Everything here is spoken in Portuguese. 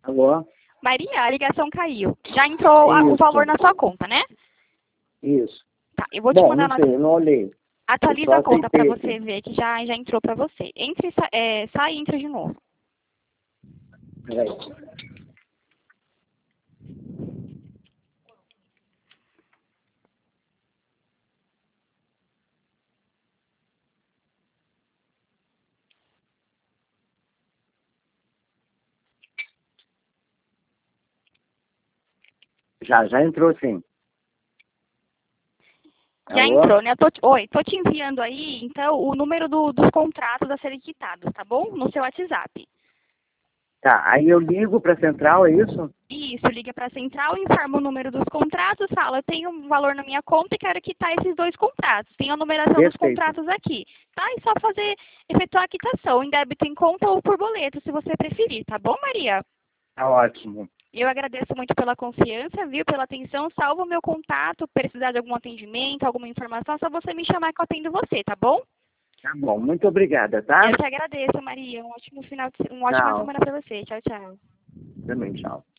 Alô? Maria, a ligação caiu. Já entrou o valor na sua conta, né? Isso. Tá, eu vou te mandar não sei, eu não olhei. Atualiza a conta para você aqui. ver que já entrou para você. Entre, sai e entra de novo. Peraí. Já entrou sim. Já Alô? entrou, né? Oi, tô te enviando aí, então, o número dos contratos a serem quitados, tá bom? No seu WhatsApp. Tá, aí eu ligo para a central, é isso? Isso, liga para a central, informa o número dos contratos, fala, eu tenho um valor na minha conta e quero quitar esses 2 contratos. Tem a numeração dos Perfeito. contratos aqui, tá? É só efetuar a quitação, em débito em conta ou por boleto, se você preferir, tá bom, Maria? Tá ótimo. Eu agradeço muito pela confiança, viu? Pela atenção. Salva o meu contato. Precisar de algum atendimento, alguma informação, é só você me chamar que eu atendo você, tá bom? Tá bom, muito obrigada, tá? Eu te agradeço, Maria. Um ótimo uma ótima Tchau. semana para você. Tchau, tchau. Também, tchau.